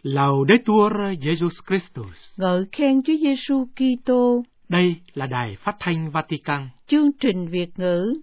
Laudetur Jesus Christus. Ngợi khen Chúa Giêsu Kitô. Đây là Đài Phát thanh Vatican. Chương trình Việt ngữ.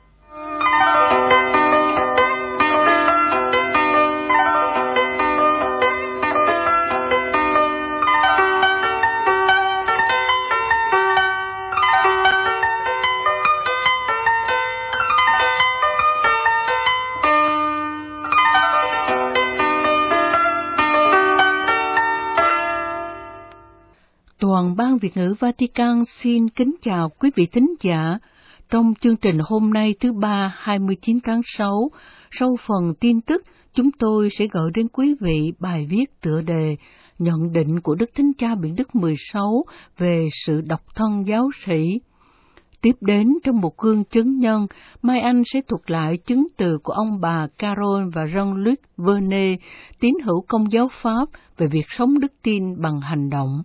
Toàn ban Việt ngữ Vatican xin kính chào quý vị thính giả. Trong chương trình hôm nay thứ Ba 29 tháng 6, sau phần tin tức, chúng tôi sẽ gửi đến quý vị bài viết tựa đề Nhận định của Đức Thánh Cha Biển Đức 16 về sự độc thân giáo sĩ. Tiếp đến trong một gương chứng nhân, Mai Anh sẽ thuật lại chứng từ của ông bà Carol và Jean-Luc Vernet, tín hữu Công giáo Pháp, về việc sống đức tin bằng hành động.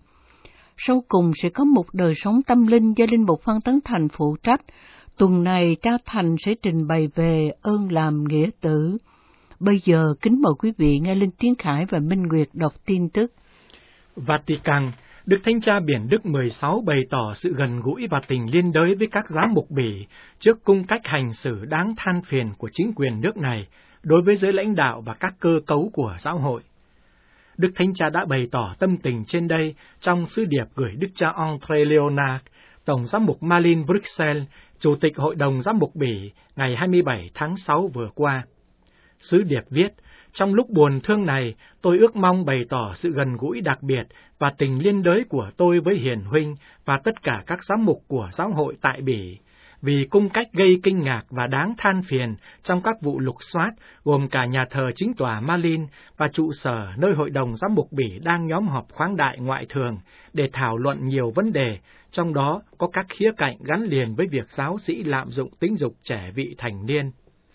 Sau cùng sẽ có một đời sống tâm linh do Linh mục Phan Tấn Thành phụ trách. Tuần này cha Thành sẽ trình bày về ơn làm nghĩa tử. Bây giờ kính mời quý vị nghe Linh Tiến Khải và Minh Nguyệt đọc tin tức. Vatican, Đức Thánh Cha Biển Đức 16 bày tỏ sự gần gũi và tình liên đới với các giám mục Bỉ trước cung cách hành xử đáng than phiền của chính quyền nước này đối với giới lãnh đạo và các cơ cấu của giáo hội. Đức Thánh Cha đã bày tỏ tâm tình trên đây trong sứ điệp gửi Đức cha André Leonard, Tổng giám mục Malines Bruxelles, Chủ tịch Hội đồng Giám mục Bỉ, ngày 27 tháng 6 vừa qua. Sứ điệp viết, trong lúc buồn thương này, tôi ước mong bày tỏ sự gần gũi đặc biệt và tình liên đới của tôi với Hiền Huynh và tất cả các giám mục của giáo hội tại Bỉ, vì cung cách gây kinh ngạc và đáng than phiền trong các vụ lục soát, gồm cả nhà thờ chính tòa Malines và trụ sở nơi Hội đồng Giám mục Bỉ đang nhóm họp khoáng đại ngoại thường để thảo luận nhiều vấn đề, trong đó có các khía cạnh gắn liền với việc giáo sĩ lạm dụng tính dục trẻ vị thành niên.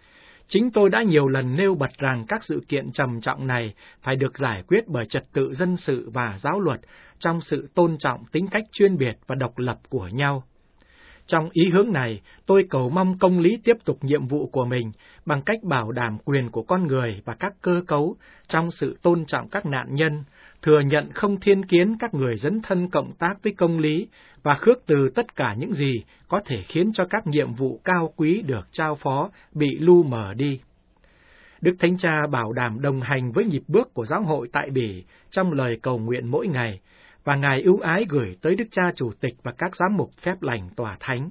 Chính tôi đã nhiều lần nêu bật rằng các sự kiện trầm trọng này phải được giải quyết bởi trật tự dân sự và giáo luật trong sự tôn trọng tính cách chuyên biệt và độc lập của nhau. Trong ý hướng này, tôi cầu mong công lý tiếp tục nhiệm vụ của mình bằng cách bảo đảm quyền của con người và các cơ cấu trong sự tôn trọng các nạn nhân, thừa nhận không thiên kiến các người dấn thân cộng tác với công lý và khước từ tất cả những gì có thể khiến cho các nhiệm vụ cao quý được trao phó bị lu mờ đi. Đức Thánh Cha bảo đảm đồng hành với nhịp bước của giáo hội tại Bỉ trong lời cầu nguyện mỗi ngày, và Ngài ưu ái gửi tới Đức Cha Chủ tịch và các giám mục phép lành tòa thánh.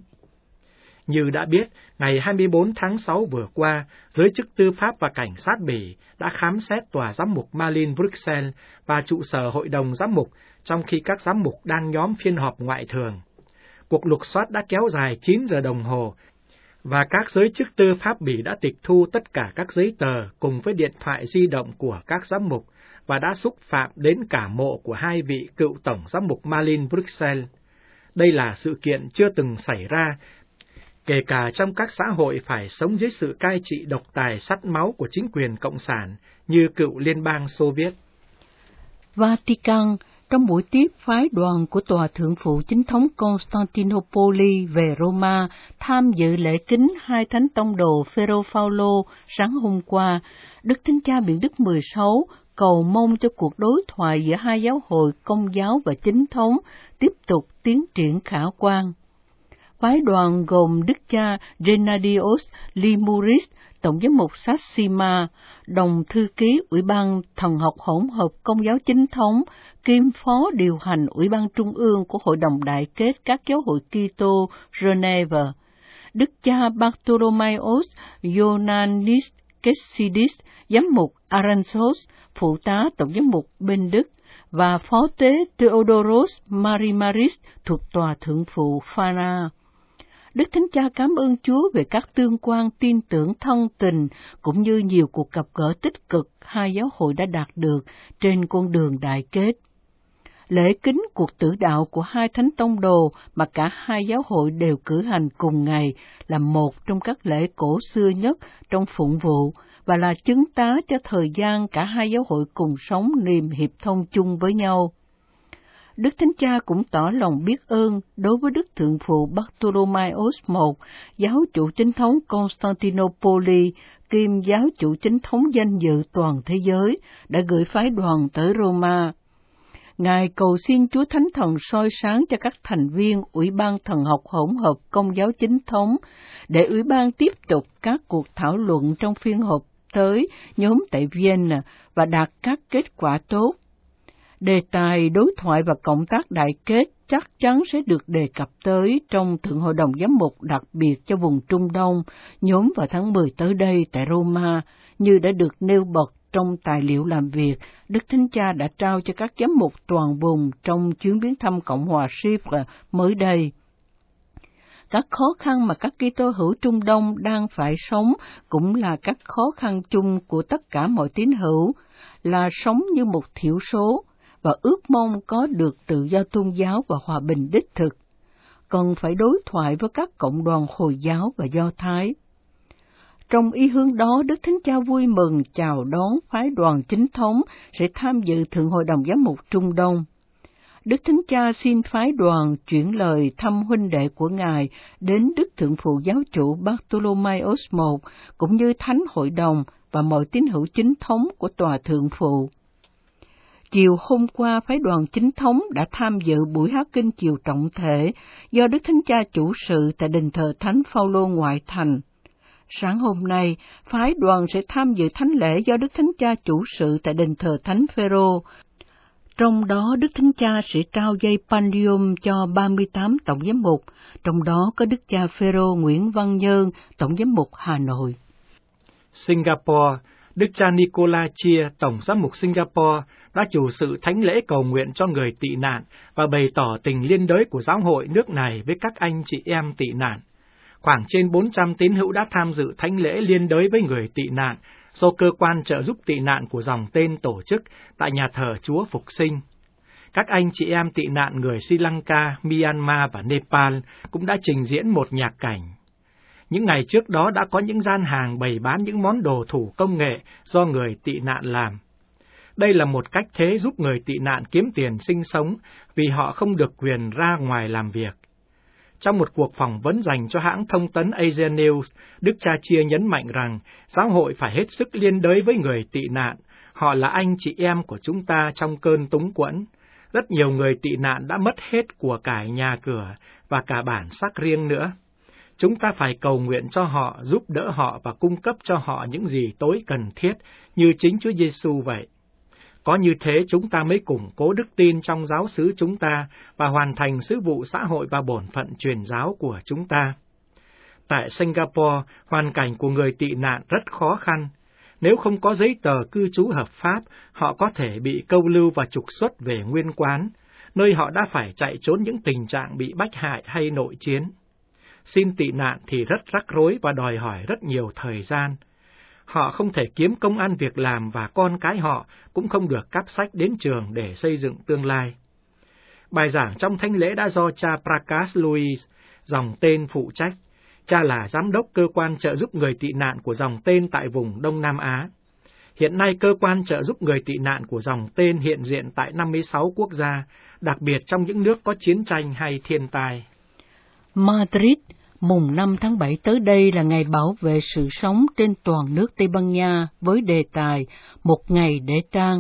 Như đã biết, ngày 24 tháng 6 vừa qua, giới chức tư pháp và cảnh sát Bỉ đã khám xét tòa giám mục Malines Bruxelles và trụ sở Hội đồng Giám mục, trong khi các giám mục đang nhóm phiên họp ngoại thường. Cuộc lục soát đã kéo dài 9 giờ đồng hồ, và các giới chức tư pháp Bỉ đã tịch thu tất cả các giấy tờ cùng với điện thoại di động của các giám mục, và đã xúc phạm đến cả mộ của hai vị cựu tổng giám mục Malines Bruxelles. Đây là sự kiện chưa từng xảy ra, kể cả trong các xã hội phải sống dưới sự cai trị độc tài sắt máu của chính quyền cộng sản như cựu Liên bang Xô Viết. Vatican, trong buổi tiếp phái đoàn của Tòa Thượng phụ Chính thống Constantinople về Roma tham dự lễ kính hai thánh tông đồ Phêrô Phaolô sáng hôm qua, Đức Thánh Cha Biển Đức 16 cầu mong cho cuộc đối thoại giữa hai giáo hội Công giáo và Chính thống tiếp tục tiến triển khả quan. Phái đoàn gồm Đức cha Gennadios Limouris, Tổng giám mục Sassima, đồng thư ký Ủy ban Thần học hỗn hợp Công giáo Chính thống, kiêm phó điều hành Ủy ban Trung ương của Hội đồng Đại kết các giáo hội Kitô Geneva, Đức cha Bartolomaios Ioannis Kessidis, giám mục Aransos, phụ tá Tổng giám mục bên Đức, và phó tế Theodoros Marimaris thuộc Tòa Thượng phụ Phana. Đức Thánh Cha cảm ơn Chúa về các tương quan tin tưởng thân tình cũng như nhiều cuộc gặp gỡ tích cực hai giáo hội đã đạt được trên con đường đại kết. Lễ kính cuộc tử đạo của hai thánh tông đồ mà cả hai giáo hội đều cử hành cùng ngày là một trong các lễ cổ xưa nhất trong phụng vụ và là chứng tá cho thời gian cả hai giáo hội cùng sống niềm hiệp thông chung với nhau. Đức Thánh Cha cũng tỏ lòng biết ơn đối với Đức Thượng phụ Bartholomeos I, giáo chủ chính thống Constantinople, kiêm giáo chủ chính thống danh dự toàn thế giới, đã gửi phái đoàn tới Roma. Ngài cầu xin Chúa Thánh Thần soi sáng cho các thành viên Ủy ban Thần học hỗn hợp Công giáo chính thống, để Ủy ban tiếp tục các cuộc thảo luận trong phiên họp tới nhóm tại Vienna và đạt các kết quả tốt. Đề tài đối thoại và cộng tác đại kết chắc chắn sẽ được đề cập tới trong Thượng Hội đồng Giám mục đặc biệt cho vùng Trung Đông, nhóm vào tháng 10 tới đây tại Roma, như đã được nêu bật trong tài liệu làm việc Đức Thánh Cha đã trao cho các giám mục toàn vùng trong chuyến viếng thăm Cộng hòa Chypre mới đây. Các khó khăn mà các Kitô hữu Trung Đông đang phải sống cũng là các khó khăn chung của tất cả mọi tín hữu, là sống như một thiểu số và ước mong có được tự do tôn giáo và hòa bình đích thực, cần phải đối thoại với các cộng đoàn Hồi giáo và Do Thái. Trong ý hướng đó, Đức Thánh Cha vui mừng chào đón phái đoàn chính thống sẽ tham dự Thượng Hội đồng Giám mục Trung Đông. Đức Thánh Cha xin phái đoàn chuyển lời thăm huynh đệ của Ngài đến Đức Thượng phụ Giáo chủ Bartholomeos I, cũng như Thánh Hội đồng và mọi tín hữu chính thống của Tòa Thượng phụ. Chiều hôm qua, phái đoàn chính thống đã tham dự buổi hát kinh chiều trọng thể do Đức Thánh Cha chủ sự tại đền thờ Thánh Phaolô ngoại thành. Sáng hôm nay, phái đoàn sẽ tham dự thánh lễ do Đức Thánh Cha chủ sự tại đền thờ Thánh Phêrô. Trong đó, Đức Thánh Cha sẽ trao dây Pallium cho 38 tổng giám mục, trong đó có Đức cha Phêrô Nguyễn Văn Nhơn, tổng giám mục Hà Nội. Singapore, Đức cha Nicola Chia, tổng giám mục Singapore, đã chủ sự thánh lễ cầu nguyện cho người tị nạn và bày tỏ tình liên đới của giáo hội nước này với các anh chị em tị nạn. Khoảng trên 400 tín hữu đã tham dự thánh lễ liên đới với người tị nạn do cơ quan trợ giúp tị nạn của dòng tên tổ chức tại nhà thờ Chúa Phục Sinh. Các anh chị em tị nạn người Sri Lanka, Myanmar và Nepal cũng đã trình diễn một nhạc cảnh. Những ngày trước đó đã có những gian hàng bày bán những món đồ thủ công nghệ do người tị nạn làm. Đây là một cách thế giúp người tị nạn kiếm tiền sinh sống vì họ không được quyền ra ngoài làm việc. Trong một cuộc phỏng vấn dành cho hãng thông tấn Asia News, Đức cha Chia nhấn mạnh rằng giáo hội phải hết sức liên đới với người tị nạn. Họ là anh chị em của chúng ta trong cơn túng quẫn. Rất nhiều người tị nạn đã mất hết của cải nhà cửa và cả bản sắc riêng nữa. Chúng ta phải cầu nguyện cho họ, giúp đỡ họ và cung cấp cho họ những gì tối cần thiết như chính Chúa Giêsu vậy. Có như thế chúng ta mới củng cố đức tin trong giáo xứ chúng ta và hoàn thành sứ vụ xã hội và bổn phận truyền giáo của chúng ta. Tại Singapore, hoàn cảnh của người tị nạn rất khó khăn. Nếu không có giấy tờ cư trú hợp pháp, họ có thể bị câu lưu và trục xuất về nguyên quán, nơi họ đã phải chạy trốn những tình trạng bị bách hại hay nội chiến. Xin tị nạn thì rất rắc rối và đòi hỏi rất nhiều thời gian. Họ không thể kiếm công ăn việc làm và con cái họ cũng không được cắp sách đến trường để xây dựng tương lai. Bài giảng trong thánh lễ đã do cha Prakash Louis, dòng tên phụ trách. Cha là giám đốc cơ quan trợ giúp người tị nạn của dòng tên tại vùng Đông Nam Á. Hiện nay cơ quan trợ giúp người tị nạn của dòng tên hiện diện tại 56 quốc gia, đặc biệt trong những nước có chiến tranh hay thiên tai. Madrid, mùng 5 tháng 7 tới đây là ngày bảo vệ sự sống trên toàn nước Tây Ban Nha với đề tài Một ngày để trang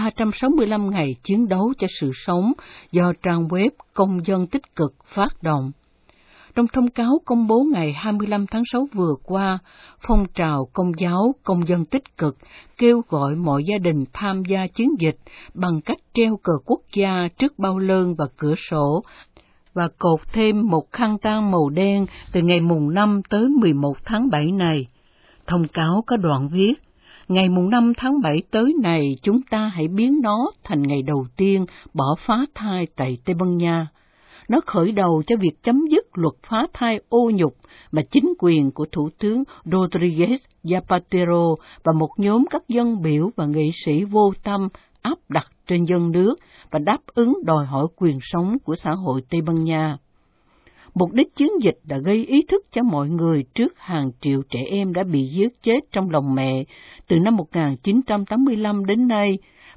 365 ngày chiến đấu cho sự sống do trang web Công dân tích cực phát động. Trong thông cáo công bố ngày 25 tháng 6 vừa qua, phong trào Công giáo Công dân tích cực kêu gọi mọi gia đình tham gia chiến dịch bằng cách treo cờ quốc gia trước bao lơn và cửa sổ và cột thêm một khăn tang màu đen từ ngày mùng 5 tới 11 tháng 7 này. Thông cáo có đoạn viết, ngày mùng 5 tháng 7 tới này chúng ta hãy biến nó thành ngày đầu tiên bỏ phá thai tại Tây Ban Nha. Nó khởi đầu cho việc chấm dứt luật phá thai ô nhục mà chính quyền của Thủ tướng Rodríguez Zapatero và một nhóm các dân biểu và nghị sĩ vô tâm áp đặt trên dân nước và đáp ứng đòi hỏi quyền sống của xã hội Tây Ban Nha. Mục đích chiến dịch đã gây ý thức cho mọi người trước hàng triệu trẻ em đã bị giết chết trong lòng mẹ từ năm 1985 đến nay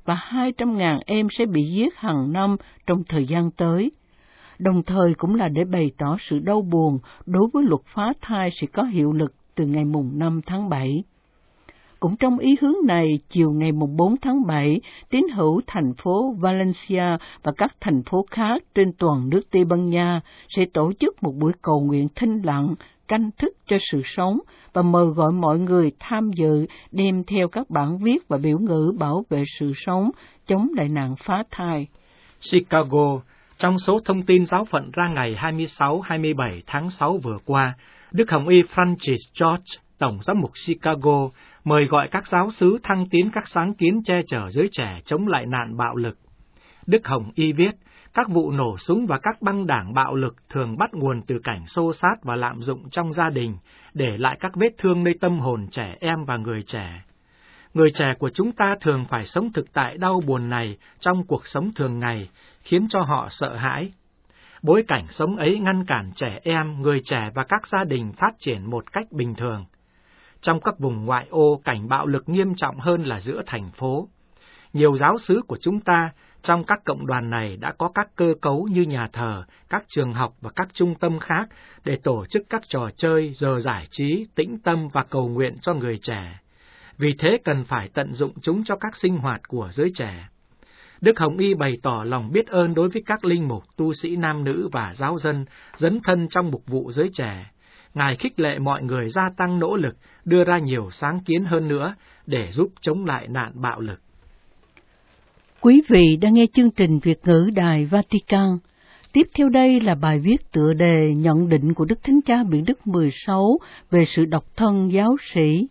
và 200.000 em sẽ bị giết hàng năm trong thời gian tới. Đồng thời cũng là để bày tỏ sự đau buồn đối với luật phá thai sẽ có hiệu lực từ ngày mùng 5 tháng 7. Cũng trong ý hướng này, chiều ngày mùng 4 tháng 7, tín hữu thành phố Valencia và các thành phố khác trên toàn nước Tây Ban Nha sẽ tổ chức một buổi cầu nguyện thinh lặng, canh thức cho sự sống và mời gọi mọi người tham dự đem theo các bản viết và biểu ngữ bảo vệ sự sống, chống lại nạn phá thai. Chicago, trong số thông tin giáo phận ra ngày 26-27 tháng 6 vừa qua, Đức Hồng Y Francis George, Tổng giám mục Chicago, mời gọi các giáo xứ thăng tiến các sáng kiến che chở giới trẻ chống lại nạn bạo lực. Đức Hồng Y viết, các vụ nổ súng và các băng đảng bạo lực thường bắt nguồn từ cảnh xô xát và lạm dụng trong gia đình, để lại các vết thương nơi tâm hồn trẻ em và người trẻ. Người trẻ của chúng ta thường phải sống thực tại đau buồn này trong cuộc sống thường ngày, khiến cho họ sợ hãi. Bối cảnh sống ấy ngăn cản trẻ em, người trẻ và các gia đình phát triển một cách bình thường. Trong các vùng ngoại ô, cảnh bạo lực nghiêm trọng hơn là giữa thành phố. Nhiều giáo xứ của chúng ta, trong các cộng đoàn này đã có các cơ cấu như nhà thờ, các trường học và các trung tâm khác để tổ chức các trò chơi, giờ giải trí, tĩnh tâm và cầu nguyện cho người trẻ. Vì thế cần phải tận dụng chúng cho các sinh hoạt của giới trẻ. Đức Hồng Y bày tỏ lòng biết ơn đối với các linh mục, tu sĩ nam nữ và giáo dân dấn thân trong mục vụ giới trẻ. Ngài khích lệ mọi người gia tăng nỗ lực, đưa ra nhiều sáng kiến hơn nữa để giúp chống lại nạn bạo lực. Quý vị đang nghe chương trình Việt ngữ Đài Vatican. Tiếp theo đây là bài viết tựa đề nhận định của Đức Thánh Cha Biển Đức 16 về sự độc thân giáo sĩ.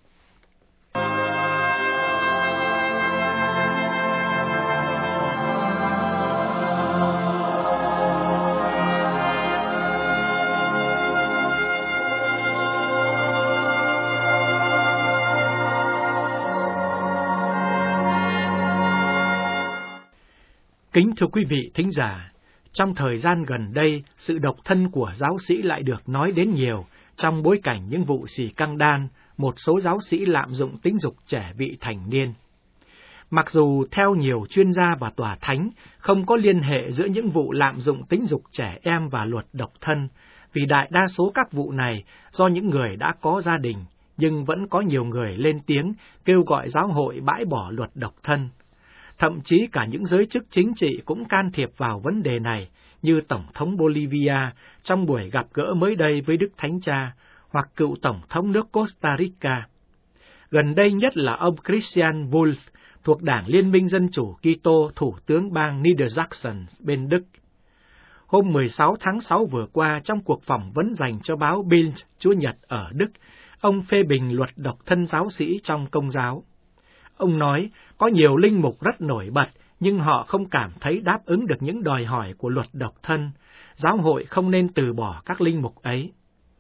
Kính thưa quý vị thính giả, trong thời gian gần đây, sự độc thân của giáo sĩ lại được nói đến nhiều trong bối cảnh những vụ xì căng đan, một số giáo sĩ lạm dụng tính dục trẻ vị thành niên. Mặc dù theo nhiều chuyên gia và tòa thánh, không có liên hệ giữa những vụ lạm dụng tính dục trẻ em và luật độc thân, vì đại đa số các vụ này do những người đã có gia đình, nhưng vẫn có nhiều người lên tiếng kêu gọi giáo hội bãi bỏ luật độc thân. Thậm chí cả những giới chức chính trị cũng can thiệp vào vấn đề này, như Tổng thống Bolivia trong buổi gặp gỡ mới đây với Đức Thánh Cha, hoặc cựu Tổng thống nước Costa Rica. Gần đây nhất là ông Christian Wolff, thuộc Đảng Liên minh Dân chủ Kitô, thủ tướng bang Niedersachsen bên Đức. Hôm 16 tháng 6 vừa qua, trong cuộc phỏng vấn dành cho báo Bild Chúa Nhật ở Đức, ông phê bình luật độc thân giáo sĩ trong Công giáo. Ông nói, có nhiều linh mục rất nổi bật, nhưng họ không cảm thấy đáp ứng được những đòi hỏi của luật độc thân. Giáo hội không nên từ bỏ các linh mục ấy.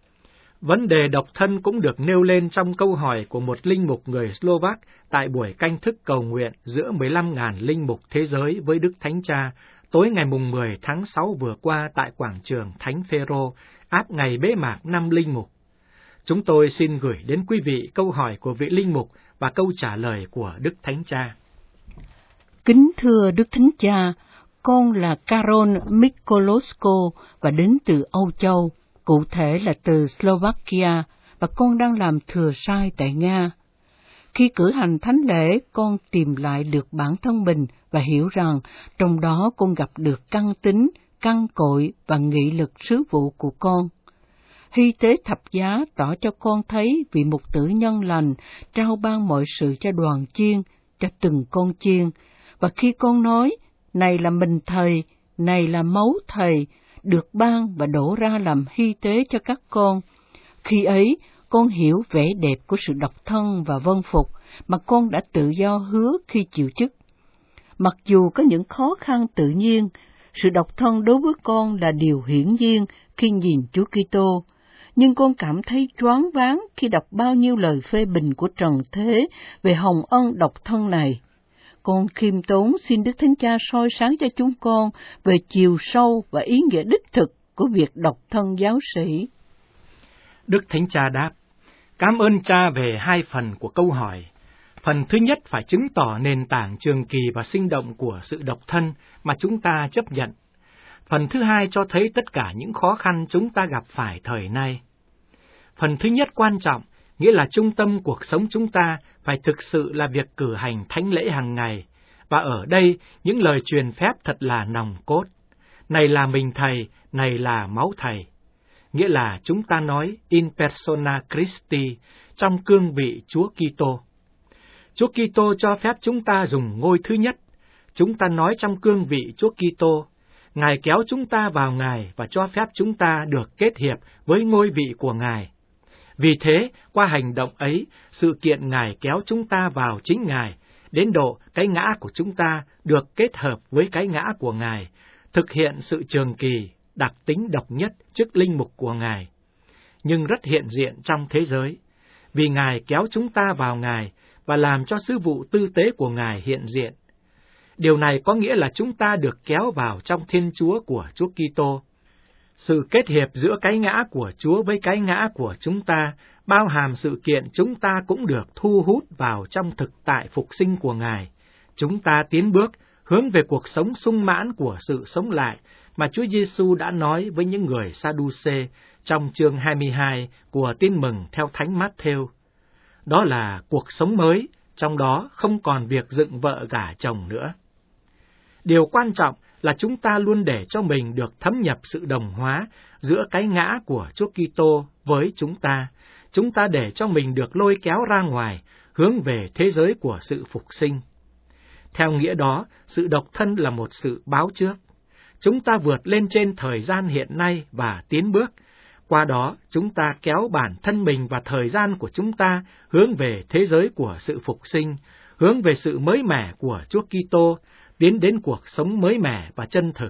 Vấn đề độc thân cũng được nêu lên trong câu hỏi của một linh mục người Slovak tại buổi canh thức cầu nguyện giữa 15.000 linh mục thế giới với Đức Thánh Cha tối ngày mùng 10 tháng 6 vừa qua tại quảng trường Thánh Phêrô, áp ngày bế mạc năm linh mục. Chúng tôi xin gửi đến quý vị câu hỏi của vị linh mục và câu trả lời của Đức Thánh Cha. Kính thưa Đức Thánh Cha, con là Karol Mikolosko và đến từ Âu Châu, cụ thể là từ Slovakia, và con đang làm thừa sai tại Nga. Khi cử hành thánh lễ, con tìm lại được bản thân mình và hiểu rằng trong đó con gặp được căn tính, căn cội và nghị lực sứ vụ của con. Hy tế thập giá tỏ cho con thấy vị mục tử nhân lành trao ban mọi sự cho đoàn chiên, cho từng con chiên, và khi con nói, này là mình thầy, này là máu thầy, được ban và đổ ra làm hy tế cho các con. Khi ấy, con hiểu vẻ đẹp của sự độc thân và vâng phục mà con đã tự do hứa khi chịu chức. Mặc dù có những khó khăn tự nhiên, sự độc thân đối với con là điều hiển nhiên khi nhìn Chúa Kitô, nhưng con cảm thấy choáng váng khi đọc bao nhiêu lời phê bình của trần thế về hồng ân độc thân này. Con khiêm tốn xin Đức Thánh Cha soi sáng cho chúng con về chiều sâu và ý nghĩa đích thực của việc độc thân giáo sĩ. Đức Thánh Cha đáp, cảm ơn Cha về hai phần của câu hỏi. Phần thứ nhất phải chứng tỏ nền tảng trường kỳ và sinh động của sự độc thân mà chúng ta chấp nhận. Phần thứ hai cho thấy tất cả những khó khăn chúng ta gặp phải thời nay. Phần thứ nhất quan trọng, nghĩa là trung tâm cuộc sống chúng ta phải thực sự là việc cử hành thánh lễ hàng ngày, và ở đây những lời truyền phép thật là nòng cốt. Này là mình Thầy, này là máu Thầy. Nghĩa là chúng ta nói in persona Christi, trong cương vị Chúa Kitô. Chúa Kitô cho phép chúng ta dùng ngôi thứ nhất. Chúng ta nói trong cương vị Chúa Kitô, Ngài kéo chúng ta vào Ngài và cho phép chúng ta được kết hiệp với ngôi vị của Ngài. Vì thế, qua hành động ấy, sự kiện Ngài kéo chúng ta vào chính Ngài, đến độ cái ngã của chúng ta được kết hợp với cái ngã của Ngài, thực hiện sự trường kỳ, đặc tính độc nhất chức linh mục của Ngài, nhưng rất hiện diện trong thế giới, vì Ngài kéo chúng ta vào Ngài và làm cho sứ vụ tư tế của Ngài hiện diện. Điều này có nghĩa là chúng ta được kéo vào trong Thiên Chúa của Chúa Kitô. Sự kết hiệp giữa cái ngã của Chúa với cái ngã của chúng ta, bao hàm sự kiện chúng ta cũng được thu hút vào trong thực tại phục sinh của Ngài. Chúng ta tiến bước hướng về cuộc sống sung mãn của sự sống lại mà Chúa Giêsu đã nói với những người Sa-đu-xê trong chương 22 của Tin mừng theo Thánh Mát-thêu. Đó là cuộc sống mới, trong đó không còn việc dựng vợ gả chồng nữa. Điều quan trọng là chúng ta luôn để cho mình được thấm nhập sự đồng hóa giữa cái ngã của Chúa Kitô với chúng ta. Chúng ta để cho mình được lôi kéo ra ngoài, hướng về thế giới của sự phục sinh. Theo nghĩa đó, sự độc thân là một sự báo trước. Chúng ta vượt lên trên thời gian hiện nay và tiến bước. Qua đó, chúng ta kéo bản thân mình và thời gian của chúng ta hướng về thế giới của sự phục sinh, hướng về sự mới mẻ của Chúa Kitô, tiến đến cuộc sống mới mẻ và chân thực.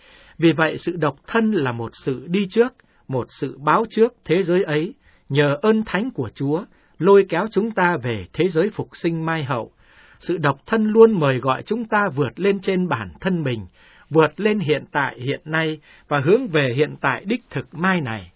Vì vậy, sự độc thân là một sự đi trước, một sự báo trước thế giới ấy, nhờ ơn thánh của Chúa, lôi kéo chúng ta về thế giới phục sinh mai hậu. Sự độc thân luôn mời gọi chúng ta vượt lên trên bản thân mình, vượt lên hiện tại hiện nay và hướng về hiện tại đích thực mai này.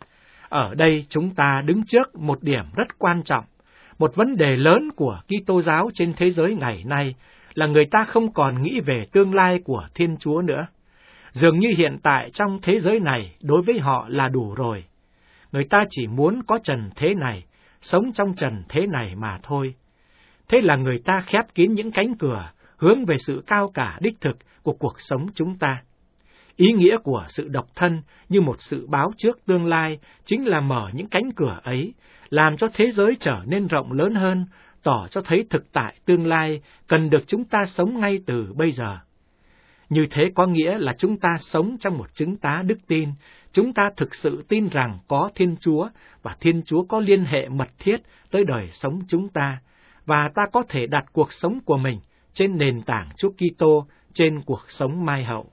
Ở đây chúng ta đứng trước một điểm rất quan trọng, một vấn đề lớn của Kitô giáo trên thế giới ngày nay là người ta không còn nghĩ về tương lai của Thiên Chúa nữa. Dường như hiện tại trong thế giới này đối với họ là đủ rồi. Người ta chỉ muốn có trần thế này, sống trong trần thế này mà thôi. Thế là người ta khép kín những cánh cửa, hướng về sự cao cả đích thực của cuộc sống chúng ta. Ý nghĩa của sự độc thân như một sự báo trước tương lai chính là mở những cánh cửa ấy, làm cho thế giới trở nên rộng lớn hơn, tỏ cho thấy thực tại tương lai cần được chúng ta sống ngay từ bây giờ. Như thế có nghĩa là chúng ta sống trong một chứng tá đức tin, chúng ta thực sự tin rằng có Thiên Chúa và Thiên Chúa có liên hệ mật thiết tới đời sống chúng ta, và ta có thể đặt cuộc sống của mình trên nền tảng Chúa Kitô, trên cuộc sống mai hậu.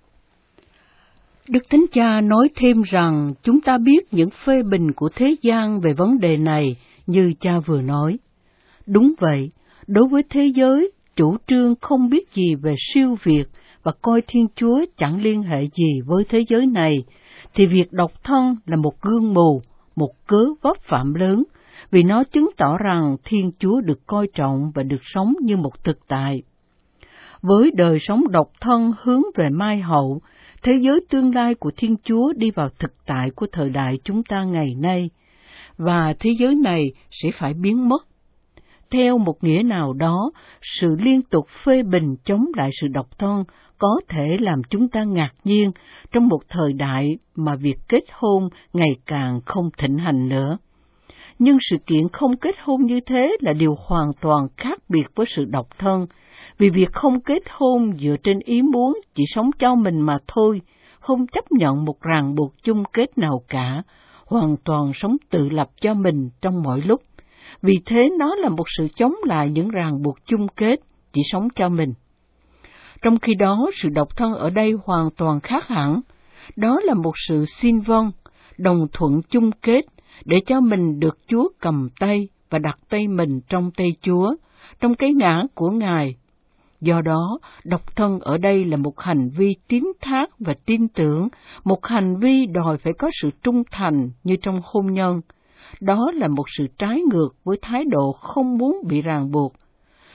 Đức Thánh Cha nói thêm rằng chúng ta biết những phê bình của thế gian về vấn đề này như cha vừa nói. Đúng vậy, đối với thế giới, chủ trương không biết gì về siêu việt và coi Thiên Chúa chẳng liên hệ gì với thế giới này, thì việc độc thân là một gương mù, một cớ vấp phạm lớn, vì nó chứng tỏ rằng Thiên Chúa được coi trọng và được sống như một thực tại. Với đời sống độc thân hướng về mai hậu, thế giới tương lai của Thiên Chúa đi vào thực tại của thời đại chúng ta ngày nay, và thế giới này sẽ phải biến mất. Theo một nghĩa nào đó, sự liên tục phê bình chống lại sự độc thân có thể làm chúng ta ngạc nhiên trong một thời đại mà việc kết hôn ngày càng không thịnh hành nữa. Nhưng sự kiện không kết hôn như thế là điều hoàn toàn khác biệt với sự độc thân, vì việc không kết hôn dựa trên ý muốn chỉ sống cho mình mà thôi, không chấp nhận một ràng buộc chung kết nào cả, hoàn toàn sống tự lập cho mình trong mọi lúc. Vì thế nó là một sự chống lại những ràng buộc chung kết, chỉ sống cho mình. Trong khi đó, sự độc thân ở đây hoàn toàn khác hẳn. Đó là một sự xin vâng, đồng thuận chung kết, để cho mình được Chúa cầm tay và đặt tay mình trong tay Chúa, trong cái ngã của Ngài. Do đó, độc thân ở đây là một hành vi tín thác và tin tưởng, một hành vi đòi phải có sự trung thành như trong hôn nhân. Đó là một sự trái ngược với thái độ không muốn bị ràng buộc.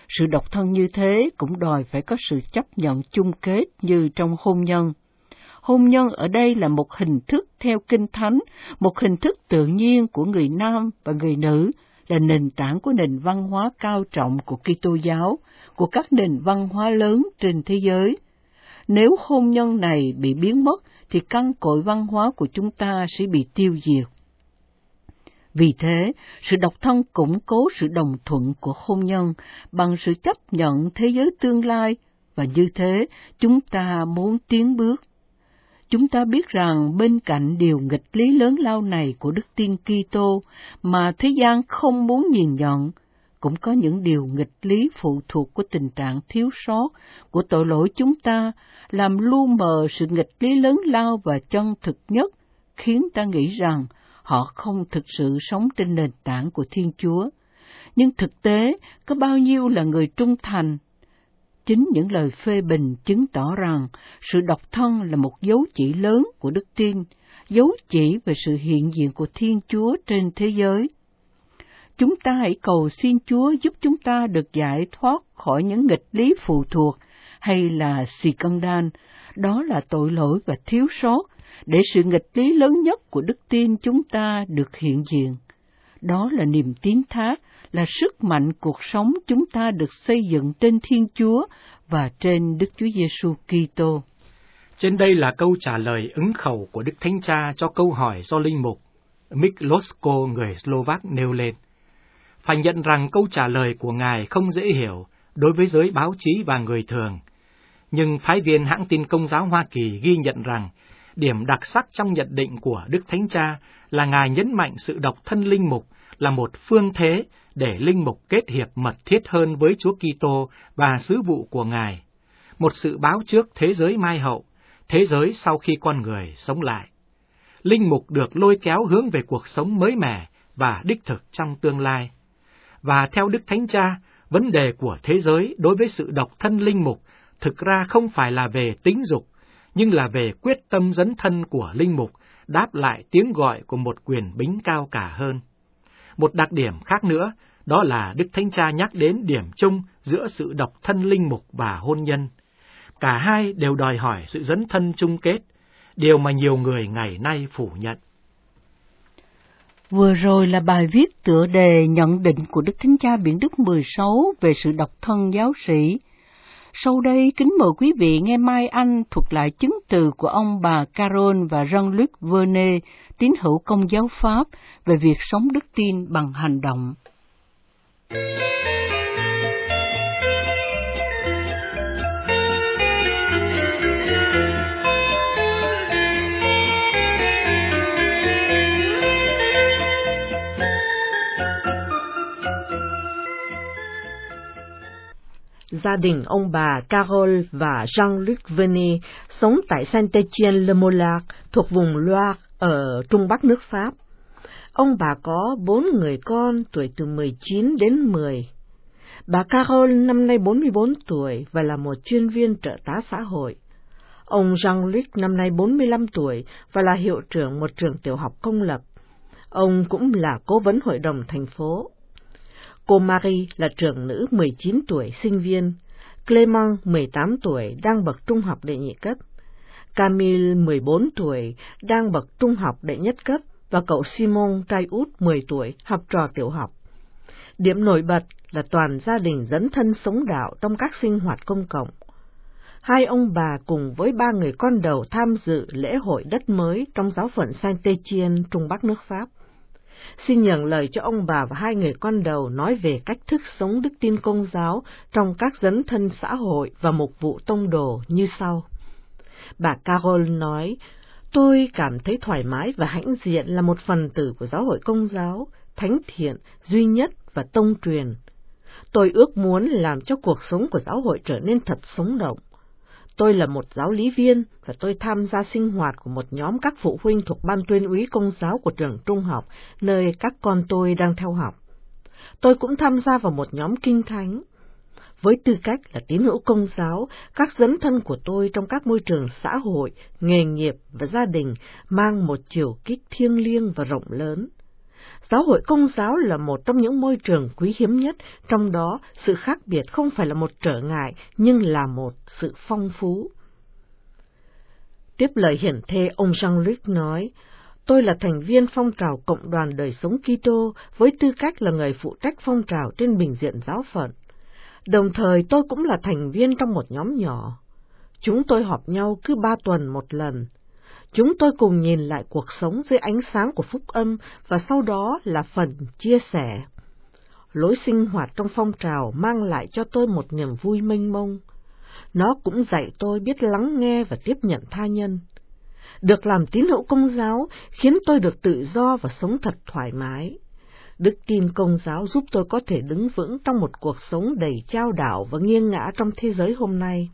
Sự độc thân như thế cũng đòi phải có sự chấp nhận chung kết như trong hôn nhân. Hôn nhân ở đây là một hình thức theo Kinh Thánh, một hình thức tự nhiên của người nam và người nữ, là nền tảng của nền văn hóa cao trọng của Kitô giáo, của các nền văn hóa lớn trên thế giới. Nếu hôn nhân này bị biến mất, thì căn cội văn hóa của chúng ta sẽ bị tiêu diệt. Vì thế, sự độc thân củng cố sự đồng thuận của hôn nhân bằng sự chấp nhận thế giới tương lai, và như thế, chúng ta muốn tiến bước. Chúng ta biết rằng bên cạnh điều nghịch lý lớn lao này của Đức Tin Kitô mà thế gian không muốn nhìn nhận, cũng có những điều nghịch lý phụ thuộc của tình trạng thiếu sót, của tội lỗi chúng ta, làm lu mờ sự nghịch lý lớn lao và chân thực nhất, khiến ta nghĩ rằng họ không thực sự sống trên nền tảng của Thiên Chúa. Nhưng thực tế, có bao nhiêu là người trung thành? Chính những lời phê bình chứng tỏ rằng sự độc thân là một dấu chỉ lớn của đức tin, dấu chỉ về sự hiện diện của Thiên Chúa trên thế giới. Chúng ta hãy cầu xin Chúa giúp chúng ta được giải thoát khỏi những nghịch lý phụ thuộc hay là scandal, đó là tội lỗi và thiếu sót, để sự nghịch lý lớn nhất của đức tin chúng ta được hiện diện. Đó là niềm tín thác, là sức mạnh cuộc sống chúng ta được xây dựng trên Thiên Chúa và trên Đức Chúa Giêsu Kitô. Trên đây là câu trả lời ứng khẩu của Đức Thánh Cha cho câu hỏi do linh mục Miklosko người Slovak nêu lên. Phải nhận rằng câu trả lời của Ngài không dễ hiểu đối với giới báo chí và người thường, nhưng phái viên hãng tin Công giáo Hoa Kỳ ghi nhận rằng điểm đặc sắc trong nhận định của Đức Thánh Cha là Ngài nhấn mạnh sự độc thân linh mục là một phương thế để linh mục kết hiệp mật thiết hơn với Chúa Kitô và sứ vụ của Ngài, một sự báo trước thế giới mai hậu, thế giới sau khi con người sống lại. Linh mục được lôi kéo hướng về cuộc sống mới mẻ và đích thực trong tương lai. Và theo Đức Thánh Cha, vấn đề của thế giới đối với sự độc thân linh mục thực ra không phải là về tính dục, nhưng là về quyết tâm dấn thân của linh mục đáp lại tiếng gọi của một quyền bính cao cả hơn. Một đặc điểm khác nữa, đó là Đức Thánh Cha nhắc đến điểm chung giữa sự độc thân linh mục và hôn nhân. Cả hai đều đòi hỏi sự dấn thân chung kết, điều mà nhiều người ngày nay phủ nhận. Vừa rồi là bài viết tựa đề nhận định của Đức Thánh Cha Biển Đức 16 về sự độc thân giáo sĩ. Sau đây, kính mời quý vị nghe Mai Anh thuật lại chứng từ của ông bà Carol và Jean-Luc Vernet, tín hữu Công giáo Pháp, về việc sống đức tin bằng hành động. Gia đình ông bà Carol và Jean-Luc Vernet sống tại Saint-Étienne-le-Molac thuộc vùng Loire ở Trung Bắc nước Pháp. Ông bà có 4 người con tuổi từ 19 đến 10. Bà Carol năm nay 44 tuổi và là một chuyên viên trợ tá xã hội. Ông Jean-Luc năm nay 45 tuổi và là hiệu trưởng một trường tiểu học công lập. Ông cũng là cố vấn hội đồng thành phố. Cô Marie là trưởng nữ 19 tuổi, sinh viên. Clément 18 tuổi, đang bậc trung học đệ nhị cấp. Camille 14 tuổi, đang bậc trung học đệ nhất cấp. Và cậu Simon, trai út 10 tuổi, học trò tiểu học. Điểm nổi bật là toàn gia đình dấn thân sống đạo trong các sinh hoạt công cộng. Hai ông bà cùng với 3 người con đầu tham dự lễ hội đất mới trong giáo phận Saint-Étienne, Trung Bắc nước Pháp. Xin nhận lời cho ông bà và 2 người con đầu nói về cách thức sống đức tin Công giáo trong các dấn thân xã hội và mục vụ tông đồ như sau. Bà Carol nói, tôi cảm thấy thoải mái và hãnh diện là một phần tử của giáo hội Công giáo, thánh thiện, duy nhất và tông truyền. Tôi ước muốn làm cho cuộc sống của giáo hội trở nên thật sống động. Tôi là một giáo lý viên và tôi tham gia sinh hoạt của một nhóm các phụ huynh thuộc ban tuyên úy Công giáo của trường trung học, nơi các con tôi đang theo học. Tôi cũng tham gia vào một nhóm kinh thánh. Với tư cách là tín hữu Công giáo, các dấn thân của tôi trong các môi trường xã hội, nghề nghiệp và gia đình mang một chiều kích thiêng liêng và rộng lớn. Giáo hội Công giáo là một trong những môi trường quý hiếm nhất, trong đó sự khác biệt không phải là một trở ngại, nhưng là một sự phong phú. Tiếp lời hiển thê, ông Jean-Luc nói, tôi là thành viên phong trào Cộng đoàn Đời sống Kitô với tư cách là người phụ trách phong trào trên bình diện giáo phận. Đồng thời tôi cũng là thành viên trong một nhóm nhỏ. Chúng tôi họp nhau cứ 3 tuần một lần. Chúng tôi cùng nhìn lại cuộc sống dưới ánh sáng của phúc âm và sau đó là phần chia sẻ. Lối sinh hoạt trong phong trào mang lại cho tôi một niềm vui mênh mông. Nó cũng dạy tôi biết lắng nghe và tiếp nhận tha nhân. Được làm tín hữu Công giáo khiến tôi được tự do và sống thật thoải mái. Đức tin Công giáo giúp tôi có thể đứng vững trong một cuộc sống đầy chao đảo và nghiêng ngã trong thế giới hôm nay.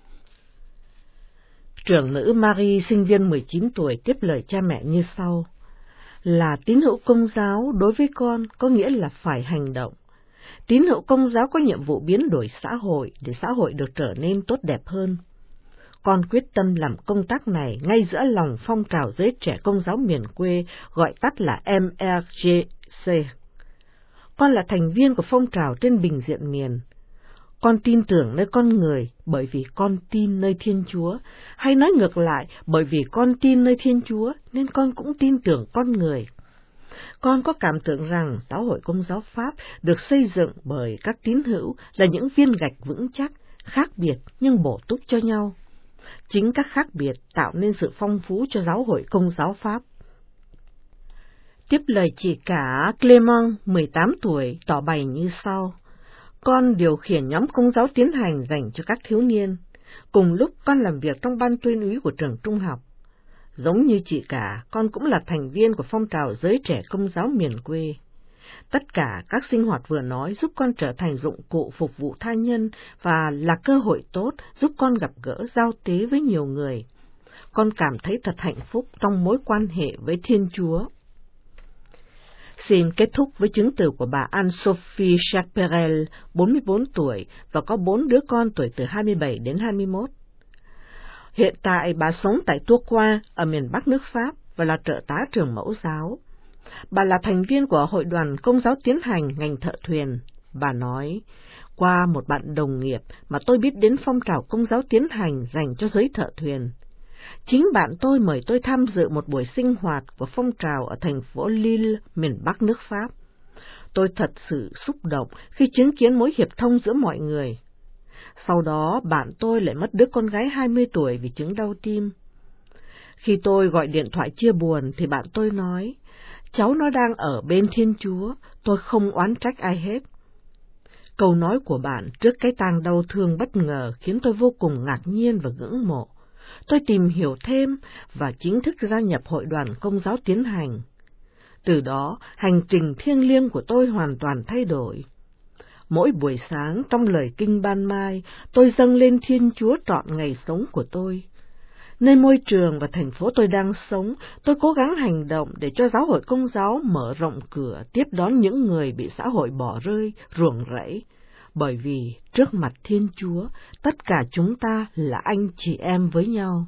Trưởng nữ Marie, sinh viên 19 tuổi, tiếp lời cha mẹ như sau. Là tín hữu Công giáo đối với con có nghĩa là phải hành động. Tín hữu Công giáo có nhiệm vụ biến đổi xã hội để xã hội được trở nên tốt đẹp hơn. Con quyết tâm làm công tác này ngay giữa lòng phong trào giới trẻ Công giáo miền quê, gọi tắt là MRGC. Con là thành viên của phong trào trên bình diện miền. Con tin tưởng nơi con người bởi vì con tin nơi Thiên Chúa, hay nói ngược lại, bởi vì con tin nơi Thiên Chúa nên con cũng tin tưởng con người. Con có cảm tưởng rằng giáo hội Công giáo Pháp được xây dựng bởi các tín hữu là những viên gạch vững chắc, khác biệt nhưng bổ túc cho nhau. Chính các khác biệt tạo nên sự phong phú cho giáo hội Công giáo Pháp. Tiếp lời chị cả Clement, 18 tuổi, tỏ bày như sau. Con điều khiển nhóm Công giáo tiến hành dành cho các thiếu niên. Cùng lúc con làm việc trong ban tuyên úy của trường trung học. Giống như chị cả, con cũng là thành viên của phong trào giới trẻ Công giáo miền quê. Tất cả các sinh hoạt vừa nói giúp con trở thành dụng cụ phục vụ tha nhân và là cơ hội tốt giúp con gặp gỡ giao tế với nhiều người. Con cảm thấy thật hạnh phúc trong mối quan hệ với Thiên Chúa. Xin kết thúc với chứng từ của bà Anne-Sophie Chaperel, 44 tuổi, và có 4 đứa con tuổi từ 27 đến 21. Hiện tại bà sống tại Tourcoing ở miền Bắc nước Pháp và là trợ tá trường mẫu giáo. Bà là thành viên của Hội đoàn Công giáo tiến hành ngành thợ thuyền. Bà nói, qua một bạn đồng nghiệp mà tôi biết đến phong trào Công giáo tiến hành dành cho giới thợ thuyền. Chính bạn tôi mời tôi tham dự một buổi sinh hoạt của phong trào ở thành phố Lille, miền Bắc nước Pháp. Tôi thật sự xúc động khi chứng kiến mối hiệp thông giữa mọi người. Sau đó bạn tôi lại mất đứa con gái 20 tuổi vì chứng đau tim. Khi tôi gọi điện thoại chia buồn thì bạn tôi nói, cháu nó đang ở bên Thiên Chúa, tôi không oán trách ai hết. Câu nói của bạn trước cái tang đau thương bất ngờ khiến tôi vô cùng ngạc nhiên và ngưỡng mộ. Tôi tìm hiểu thêm và chính thức gia nhập Hội đoàn Công giáo tiến hành. Từ đó, hành trình thiêng liêng của tôi hoàn toàn thay đổi. Mỗi buổi sáng trong lời kinh ban mai, tôi dâng lên Thiên Chúa trọn ngày sống của tôi. Nơi môi trường và thành phố tôi đang sống, tôi cố gắng hành động để cho giáo hội Công giáo mở rộng cửa tiếp đón những người bị xã hội bỏ rơi, ruồng rẫy. Bởi vì trước mặt Thiên Chúa, tất cả chúng ta là anh chị em với nhau.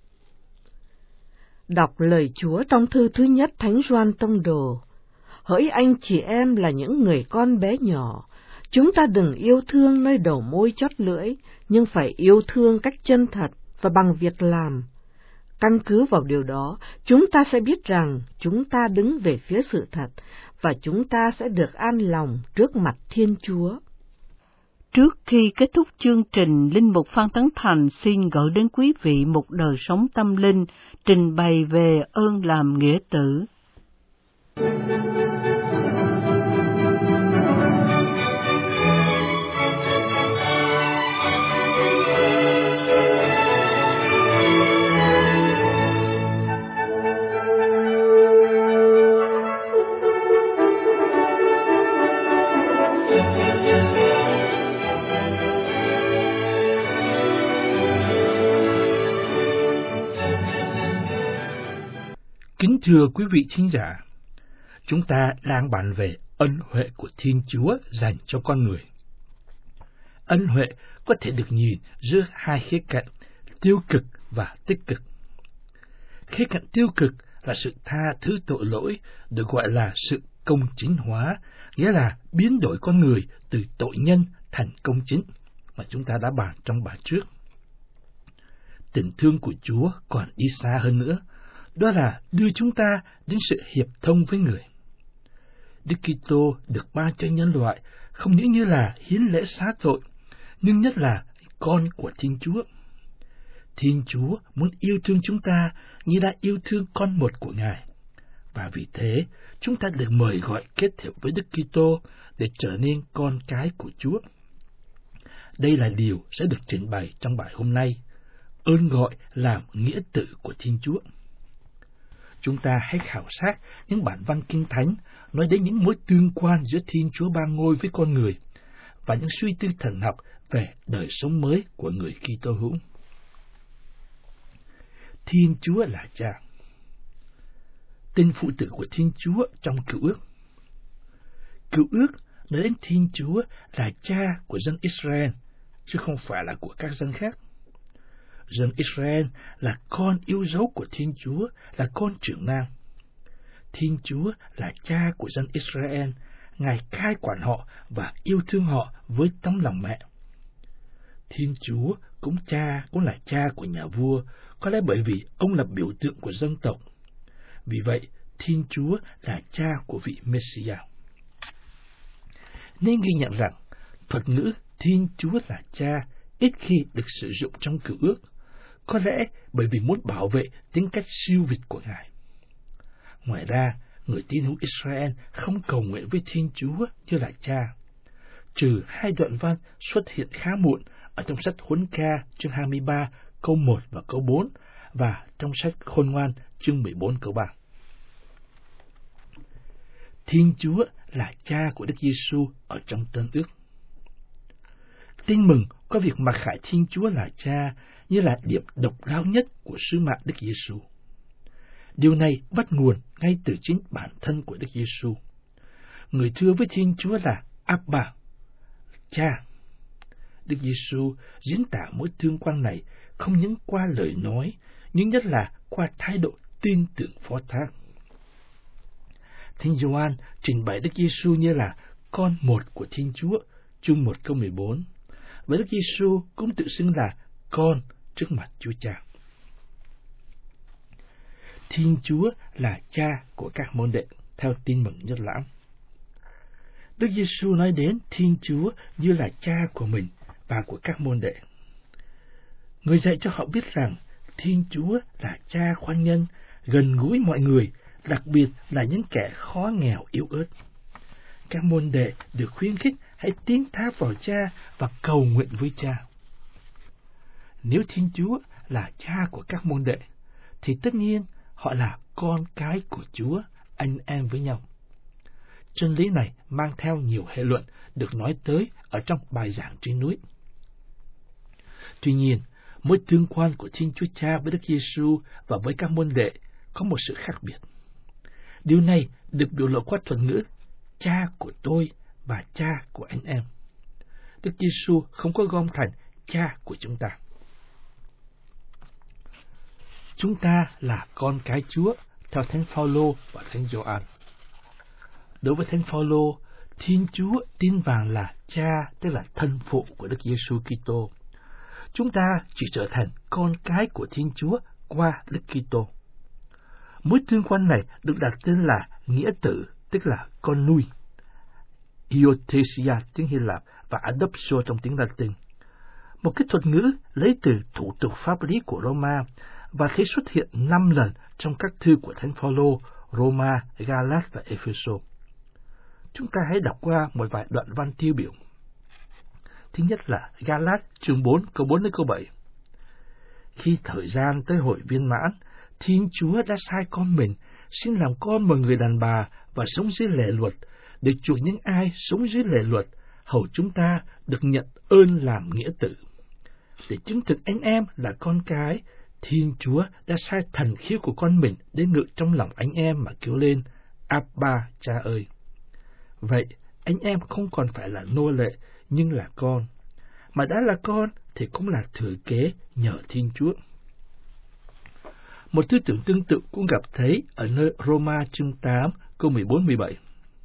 Đọc lời Chúa trong thư thứ nhất Thánh Gioan Tông Đồ. Hỡi anh chị em là những người con bé nhỏ, chúng ta đừng yêu thương nơi đầu môi chót lưỡi, nhưng phải yêu thương cách chân thật và bằng việc làm. Căn cứ vào điều đó, chúng ta sẽ biết rằng chúng ta đứng về phía sự thật, và chúng ta sẽ được an lòng trước mặt Thiên Chúa. Trước khi kết thúc chương trình, Linh mục Phan Tấn Thành xin gửi đến quý vị một đời sống tâm linh, trình bày về ơn làm nghĩa tử. Kính thưa quý vị thính giả, chúng ta đang bàn về ân huệ của Thiên Chúa dành cho con người. Ân huệ có thể được nhìn giữa hai khía cạnh, tiêu cực và tích cực. Khía cạnh tiêu cực là sự tha thứ tội lỗi, được gọi là sự công chính hóa, nghĩa là biến đổi con người từ tội nhân thành công chính, mà chúng ta đã bàn trong bài trước. Tình thương của Chúa còn đi xa hơn nữa, đó là đưa chúng ta đến sự hiệp thông với người. Đức Kitô được ban cho nhân loại không những như là hiến lễ xá tội, nhưng nhất là con của Thiên Chúa. Thiên Chúa muốn yêu thương chúng ta như đã yêu thương con một của Ngài, và vì thế chúng ta được mời gọi kết hiệp với Đức Kitô để trở nên con cái của Chúa. Đây là điều sẽ được trình bày trong bài hôm nay, ơn gọi làm nghĩa tử của Thiên Chúa. Chúng ta hãy khảo sát những bản văn Kinh Thánh nói đến những mối tương quan giữa Thiên Chúa Ba Ngôi với con người và những suy tư thần học về đời sống mới của người Kitô hữu. Thiên Chúa là Cha. Tên phụ tử của Thiên Chúa trong Cựu Ước. Cựu Ước nói đến Thiên Chúa là Cha của dân Israel, chứ không phải là của các dân khác. Dân Israel là con yêu dấu của Thiên Chúa, là con trưởng nam. Thiên Chúa là Cha của dân Israel, Ngài cai quản họ và yêu thương họ với tấm lòng mẹ. Thiên Chúa cũng là Cha của nhà vua, có lẽ bởi vì ông là biểu tượng của dân tộc. Vì vậy, Thiên Chúa là Cha của vị Messiah. Nên ghi nhận rằng, thuật ngữ Thiên Chúa là Cha ít khi được sử dụng trong Cựu Ước, có lẽ bởi vì muốn bảo vệ tính cách siêu việt của Ngài. Ngoài ra, người tín hữu Israel không cầu nguyện với Thiên Chúa như là Cha, trừ hai đoạn văn xuất hiện khá muộn ở trong sách Huấn Ca chương 23 câu 1 và câu 4 và trong sách Khôn Ngoan chương 14 câu 3. Thiên Chúa là Cha của Đức Giêsu ở trong Tân Ước. Tin mừng có việc mặc khải Thiên Chúa là Cha như là điểm độc đáo nhất của sứ mạng Đức Giêsu. Điều này bắt nguồn ngay từ chính bản thân của Đức Giêsu. Người thưa với Thiên Chúa là Abba, Cha. Đức Giêsu diễn tả mối tương quan này không những qua lời nói, nhưng nhất là qua thái độ tin tưởng phó thác. Thánh Gioan trình bày Đức Giêsu như là con một của Thiên Chúa, chương 1 câu 14, và Đức Giêsu cũng tự xưng là con trước mặt Chúa Cha. Thiên Chúa là Cha của các môn đệ theo Tin mừng Nhất Lãm. Đức Giêsu nói đến Thiên Chúa như là Cha của mình và của các môn đệ. Người dạy cho họ biết rằng Thiên Chúa là Cha khoan nhân, gần gũi mọi người, đặc biệt là những kẻ khó nghèo yếu ớt. Các môn đệ được khuyến khích hãy tín thác vào Cha và cầu nguyện với Cha. Nếu Thiên Chúa là Cha của các môn đệ, thì tất nhiên họ là con cái của Chúa, anh em với nhau. Chân lý này mang theo nhiều hệ luận được nói tới ở trong bài giảng trên núi. Tuy nhiên, mối tương quan của Thiên Chúa Cha với Đức Giêsu và với các môn đệ có một sự khác biệt. Điều này được biểu lộ qua thuật ngữ Cha của tôi và Cha của anh em. Đức Giêsu không có gom thành Cha của chúng ta. Chúng ta là con cái Chúa theo Thánh Phaolô và Thánh Gioan. Đối với Thánh Phaolô, Thiên Chúa tin vàng là Cha, tức là thân phụ của Đức Giêsu Kitô. Chúng ta chỉ trở thành con cái của Thiên Chúa qua Đức Kitô. Mối tương quan này được đặt tên là nghĩa tử, tức là con nuôi, Iothesia tiếng Hy Lạp và adoptio trong tiếng Latin. Một cái thuật ngữ lấy từ thủ tục pháp lý của Roma và thấy xuất hiện 5 lần trong các thư của Thánh Phaolô, Roma, Galat và Epheso. Chúng ta hãy đọc qua một vài đoạn văn tiêu biểu. Thứ nhất là Galat chương 4 câu 4 đến câu 7. Khi thời gian tới hồi viên mãn, Thiên Chúa đã sai con mình xin làm con một người đàn bà và sống dưới lệ luật, để chuộc những ai sống dưới lệ luật, hầu chúng ta được nhận ơn làm nghĩa tử. Để chứng thực anh em là con cái, Thiên Chúa đã sai thần khiếu của con mình đến ngự trong lòng anh em mà kêu lên, Abba, Cha ơi! Vậy, anh em không còn phải là nô lệ, nhưng là con. Mà đã là con thì cũng là thừa kế nhờ Thiên Chúa. Một tư tưởng tương tự cũng gặp thấy ở nơi Roma chương 8 câu 14-17.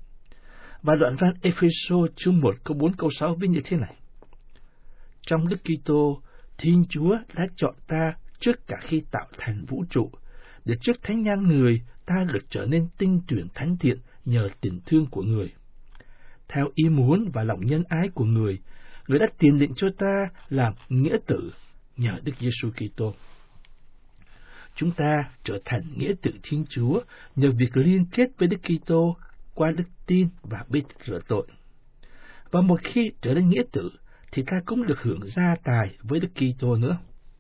Và đoạn văn Ephesos chương 1 câu 4 câu 6 viết như thế này: Trong Đức Kitô, Thiên Chúa đã chọn ta trước cả khi tạo thành vũ trụ, để trước thánh nhan người ta được trở nên tinh tuyển thánh thiện nhờ tình thương của người. Theo ý muốn và lòng nhân ái của người, người đã tiền định cho ta làm nghĩa tử nhờ Đức Giêsu Kitô. Chúng ta trở thành nghĩa tử Thiên Chúa nhờ việc liên kết với Đức Kitô qua đức tin và bê tích rửa tội. Và một khi trở nên nghĩa tử, thì ta cũng được hưởng gia tài với Đức Kitô nữa.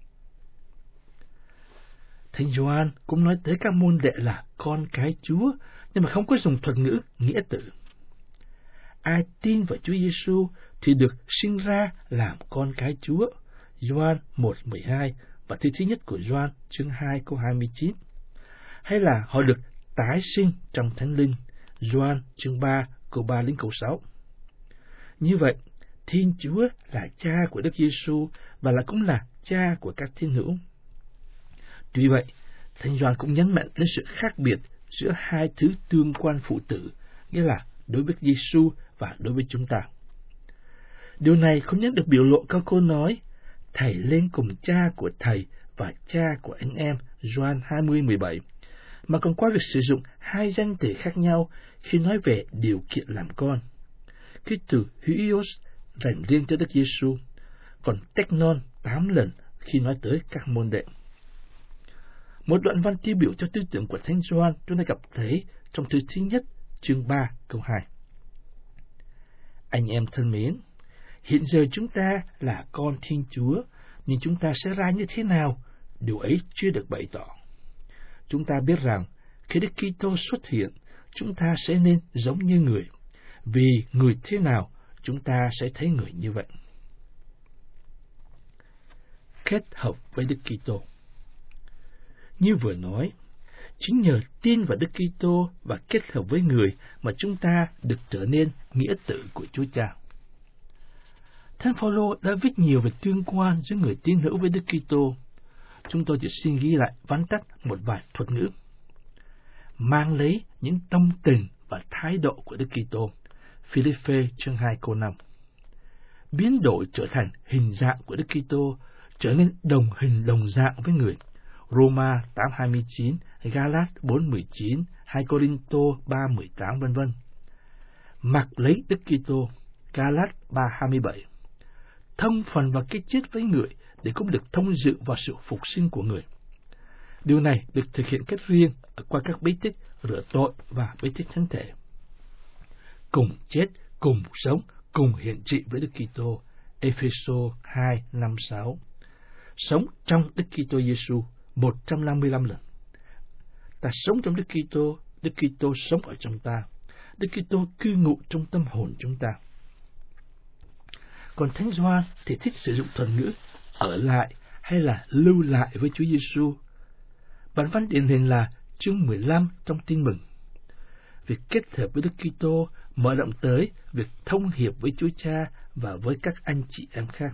Thánh Gioan cũng nói tới các môn đệ là con cái Chúa, nhưng mà không có dùng thuật ngữ nghĩa tử. Ai tin vào Chúa Giêsu thì được sinh ra làm con cái Chúa. Gioan 1:12 và thư thứ nhất của Gioan chương 2 câu 29. Hay là họ được tái sinh trong Thánh Linh. Gioan chương 3 câu 3 đến câu 6. Như vậy, Thiên Chúa là cha của Đức Giêsu và cũng là cha của các thiên hữu. Tuy vậy, Thánh Gioan cũng nhấn mạnh đến sự khác biệt giữa hai thứ tương quan phụ tử, nghĩa là đối với Giêsu và đối với chúng ta. Điều này không những được biểu lộ qua câu nói Thầy lên cùng cha của thầy và cha của anh em, Gioan 20:17, mà còn qua việc sử dụng hai danh từ khác nhau khi nói về điều kiện làm con. Cái từ huios dành riêng cho Đức Giêsu, còn teknon 8 lần khi nói tới các môn đệ. Một đoạn văn tiêu biểu cho tư tưởng của Thánh Gioan chúng ta gặp thấy trong thư thứ nhất chương 3 câu 2. Anh em thân mến, hiện giờ chúng ta là con Thiên Chúa, nhưng chúng ta sẽ ra như thế nào, điều ấy chưa được bày tỏ. Chúng ta biết rằng khi Đức Kitô xuất hiện, chúng ta sẽ nên giống như người, vì người thế nào, chúng ta sẽ thấy người như vậy. Kết hợp với Đức Kitô. Như vừa nói, chính nhờ tin vào Đức Kitô và kết hợp với người mà chúng ta được trở nên nghĩa tử của Chúa Cha. Thánh Phaolô đã viết nhiều về tương quan giữa người tín hữu với Đức Kitô. Chúng tôi chỉ xin ghi lại vắn tắt một vài thuật ngữ. Mang lấy những tâm tình và thái độ của Đức Kitô. Philippe chương 2 câu 5. Biến đổi trở thành hình dạng của Đức Kitô, trở nên đồng hình đồng dạng với người. Roma 8:29, Galat 4:19, 2 Cô-rinh-tô 3:18 vân vân. Mặc lấy Đức Kitô. Galat 3:27. Thông phần vào cái chết với người để cũng được thông dự vào sự phục sinh của người. Điều này được thực hiện cách riêng qua các bí tích rửa tội và bí tích thánh thể. Cùng chết, cùng sống, cùng hiện trị với Đức Kitô. Ephesos 2:5-6. Sống trong Đức Kitô Giêsu 155 lần. Ta sống trong Đức Kitô sống ở trong ta. Đức Kitô cư ngụ trong tâm hồn chúng ta. Còn Thánh Gioan thì thích sử dụng thuật ngữ ở lại hay là lưu lại với Chúa Giêsu. Bản văn điển hình là chương 15 trong Tin Mừng. Việc kết hợp với Đức Kitô mở rộng tới việc thông hiệp với Chúa Cha và với các anh chị em khác.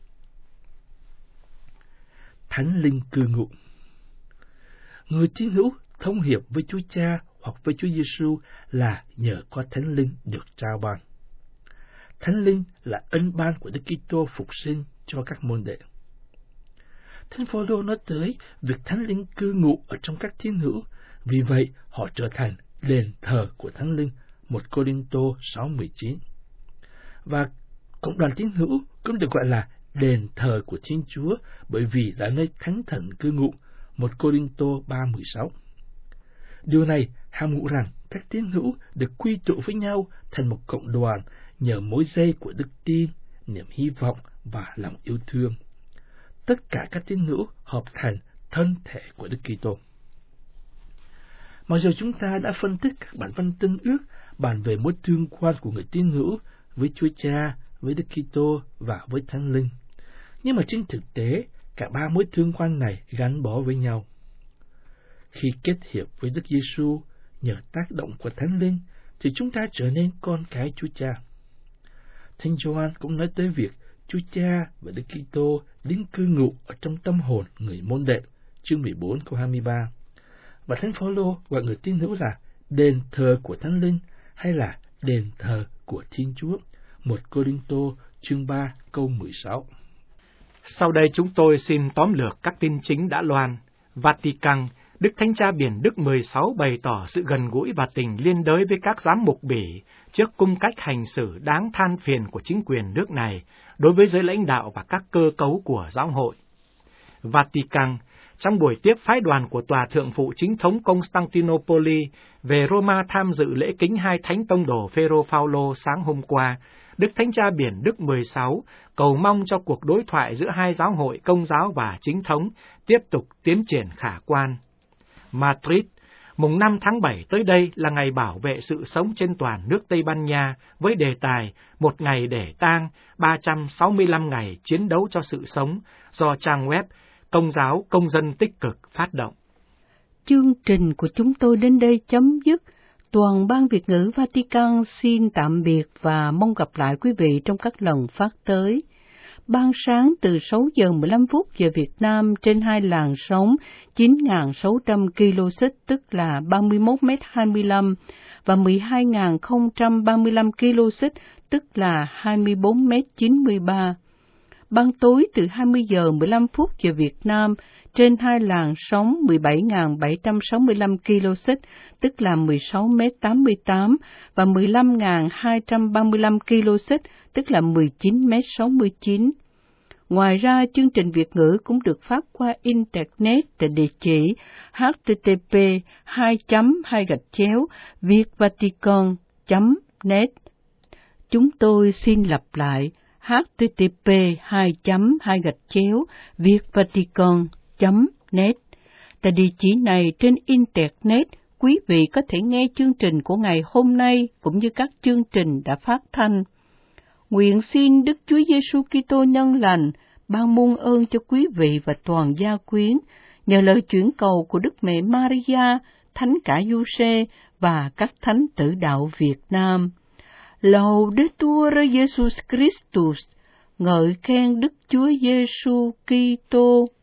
Thánh Linh cư ngụ. Người tín hữu thông hiệp với Chúa Cha hoặc với Chúa Giêsu là nhờ có Thánh Linh được trao ban. Thánh Linh là ân ban của Đức Kitô phục sinh cho các môn đệ. Thánh Phaolô nói tới việc Thánh Linh cư ngụ ở trong các tín hữu, vì vậy họ trở thành đền thờ của Thánh Linh. 1 Cô-rinh-tô 6:19. Và cộng đoàn tín hữu cũng được gọi là đền thờ của Thiên Chúa, bởi vì là nơi Thánh Thần cư ngụ. 1 Cô-rinh-tô 3:16. Điều này hàm ngụ rằng các tín hữu được quy tụ với nhau thành một cộng đoàn nhờ mối dây của đức tin, niềm hy vọng và lòng yêu thương. Tất cả các tín hữu hợp thành thân thể của Đức Kitô. Mặc dù chúng ta đã phân tích các bản văn Tân Ước bàn về mối tương quan của người tín hữu với Chúa Cha, với Đức Kitô và với Thánh Linh, nhưng mà trên thực tế cả ba mối tương quan này gắn bó với nhau. Khi kết hiệp với Đức Giêsu nhờ tác động của Thánh Linh, thì chúng ta trở nên con cái Chúa Cha. Thánh Gioan cũng nói tới việc Chúa Cha và Đức Kitô đến cư ngụ ở trong tâm hồn người môn đệ, chương 14 câu 23. Và Thánh Phaolô gọi người tín hữu là đền thờ của Thánh Linh hay là đền thờ của Thiên Chúa. 1 Cô-rinh-tô chương 3 câu 16. Sau đây chúng tôi xin tóm lược các tin chính đã loan. Vatican, Đức Thánh Cha Biển Đức 16 bày tỏ sự gần gũi và tình liên đới với các giám mục Bỉ trước cung cách hành xử đáng than phiền của chính quyền nước này đối với giới lãnh đạo và các cơ cấu của giáo hội. Vatican, trong buổi tiếp phái đoàn của Tòa Thượng phụ Chính thống Constantinople về Roma tham dự lễ kính hai thánh tông đồ Phêrô Phaolô sáng hôm qua, Đức Thánh Cha Biển Đức 16 cầu mong cho cuộc đối thoại giữa hai giáo hội Công giáo và Chính thống tiếp tục tiến triển khả quan. Madrid, mùng 5 tháng 7 tới đây là ngày bảo vệ sự sống trên toàn nước Tây Ban Nha với đề tài Một ngày để tang, 365 ngày chiến đấu cho sự sống do trang web Công giáo Công dân tích cực phát động. Chương trình của chúng tôi đến đây chấm dứt. Toàn ban Việt ngữ Vatican xin tạm biệt và mong gặp lại quý vị trong các lần phát tới. Ban sáng từ 6 giờ 15 phút giờ Việt Nam trên hai làn sóng 9.600 kHz tức là 31m25 và 12.035 kHz tức là 24m93. Ban tối từ 20 giờ 15 phút giờ Việt Nam trên hai làn sóng 17.765 kHz tức là 16m88 và 15.235 kHz tức là 19m69. Ngoài ra, chương trình Việt ngữ cũng được phát qua Internet tại địa chỉ http://vietvatican.net. Chúng tôi xin lặp lại http://vietvatican.net. Tại địa chỉ này trên Internet, quý vị có thể nghe chương trình của ngày hôm nay cũng như các chương trình đã phát thanh. Nguyện xin Đức Chúa Giêsu Kitô nhân lành ban muôn ơn cho quý vị và toàn gia quyến nhờ lời chuyển cầu của Đức Mẹ Maria, Thánh Cả Giuse và các thánh tử đạo Việt Nam. Laudetur Jesus Christus, ngợi khen Đức Chúa Giêsu Kitô.